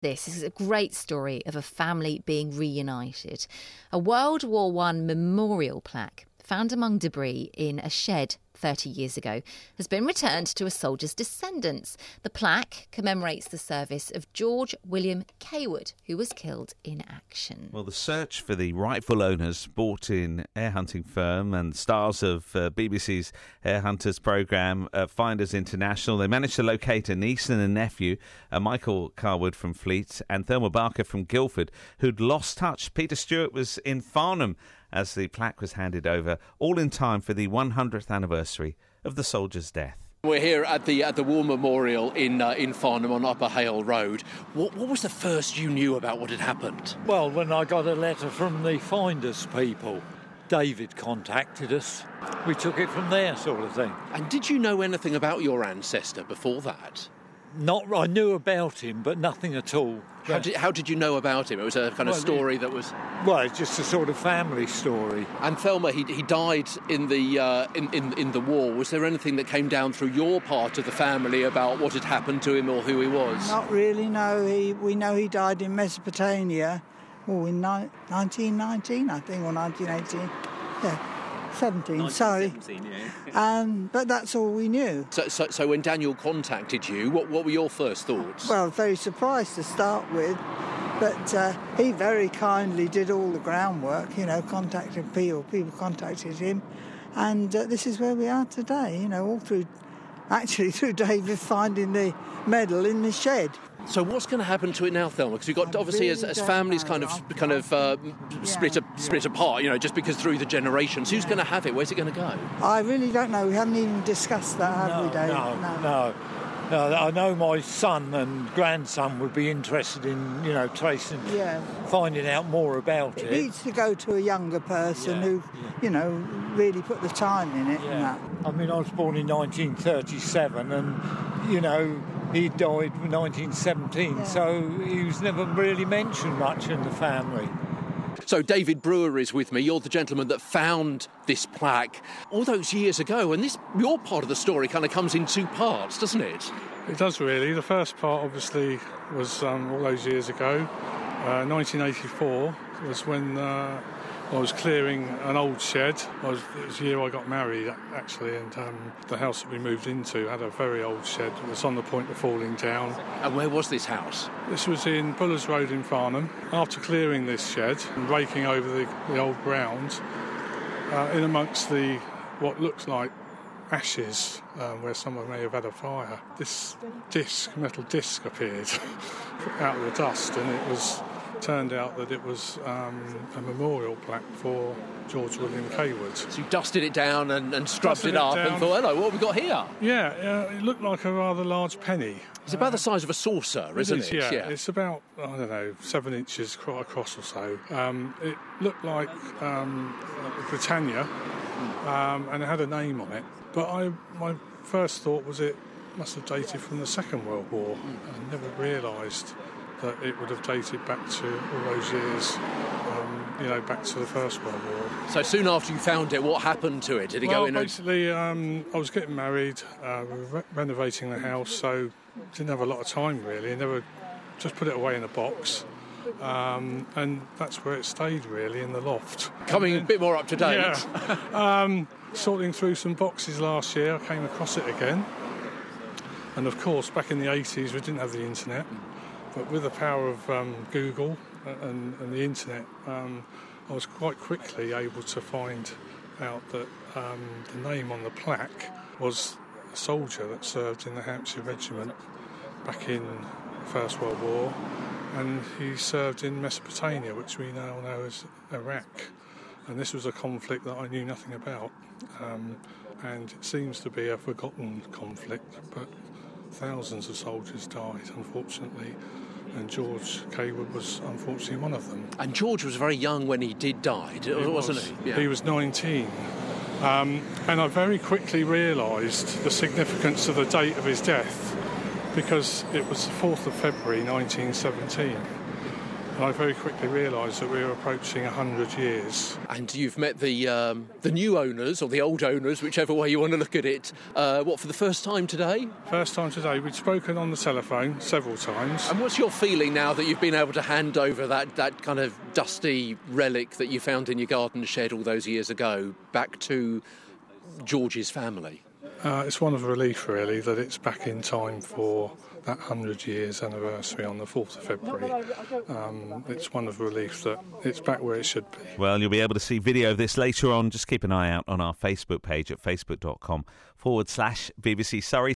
This is a great story of a family being reunited. A World War I memorial plaque found among debris in a shed 30 years ago has been returned to a soldier's descendants. The plaque commemorates the service of George William Cawood, who was killed in action. Well, the search for the rightful owners, bought-in air hunting firm and stars of BBC's Air Hunters programme, Finders International, they managed to locate a niece and a nephew, Michael Carwood from Fleet and Thelma Barker from Guildford, who'd lost touch. Peter Stewart was in Farnham as the plaque was handed over, all in time for the 100th anniversary of the soldier's death. We're here at the War Memorial in Farnham on Upper Hale Road. What was the first you knew about what had happened? Well, when I got a letter from the Finders people, David contacted us. We took it from there, sort of thing. And did you know anything about your ancestor before that? I knew about him, but nothing at all. How did you know about him? It was a kind of story that was... Well, it's just a sort of family story. And Thelma, he died in the war. Was there anything that came down through your part of the family about what had happened to him or who he was? Not really, no. We know he died in Mesopotamia, in 1919, I think, or 1918. Yeah. 17, sorry. Yeah. But that's all we knew. So when Daniel contacted you, what were your first thoughts? Well, very surprised to start with, but he very kindly did all the groundwork, contacted people contacted him, and this is where we are today, all through David finding the medal in the shed. So what's going to happen to it now, Thelma? Because we've got, obviously, as families split apart, just because through the generations. Who's going to have it? Where's it going to go? I really don't know. We haven't even discussed that, have we, Dave? No. I know my son and grandson would be interested in, tracing, finding out more about it. It needs to go to a younger person who, really put the time in it. Yeah. I mean, I was born in 1937 and, he died in 1917, so he was never really mentioned much in the family. So David Brewer is with me. You're the gentleman that found this plaque all those years ago, and your part of the story kind of comes in two parts, doesn't it? It does, really. The first part, obviously, was all those years ago. 1984 was when I was clearing an old shed. It was the year I got married, actually, and the house that we moved into had a very old shed. It was on the point of falling down. And where was this house? This was in Buller's Road in Farnham. After clearing this shed and raking over the old ground, in amongst what looks like ashes, where someone may have had a fire, this metal disc appeared out of the dust, and it turned out that it was a memorial plaque for George William Cawood. So you dusted it down and scrubbed it up and thought, hello, what have we got here? Yeah, it looked like a rather large penny. It's about the size of a saucer, isn't it? Yeah, it's about, 7 inches across or so. It looked like Britannia, and it had a name on it. But my first thought was it must have dated from the Second World War. I never realised that it would have dated back to all those years, back to the First World War. So soon after you found it, what happened to it? Did it go in? Basically, I was getting married, we were renovating the house, so didn't have a lot of time really. Never just put it away in a box, and that's where it stayed really, in the loft. Coming a bit more up to date. Yeah. Sorting through some boxes last year, I came across it again, and of course, back in the 80s, we didn't have the internet. But with the power of Google and the internet, I was quite quickly able to find out that the name on the plaque was a soldier that served in the Hampshire Regiment back in the First World War, and he served in Mesopotamia, which we now know as Iraq. And this was a conflict that I knew nothing about, and it seems to be a forgotten conflict, but thousands of soldiers died, unfortunately, and George Cawood was unfortunately one of them. And George was very young when he did die, wasn't he? Yeah. He was 19. And I very quickly realised the significance of the date of his death, because it was the 4th of February 1917. And I very quickly realised that we were approaching 100 years. And you've met the new owners, or the old owners, whichever way you want to look at it, for the first time today? First time today. We'd spoken on the telephone several times. And what's your feeling now that you've been able to hand over that kind of dusty relic that you found in your garden shed all those years ago back to George's family? It's one of relief, really, that it's back in time for that 100 years anniversary on the 4th of February. It's one of relief that it's back where it should be. Well, you'll be able to see video of this later on. Just keep an eye out on our Facebook page at facebook.com/BBC Surrey.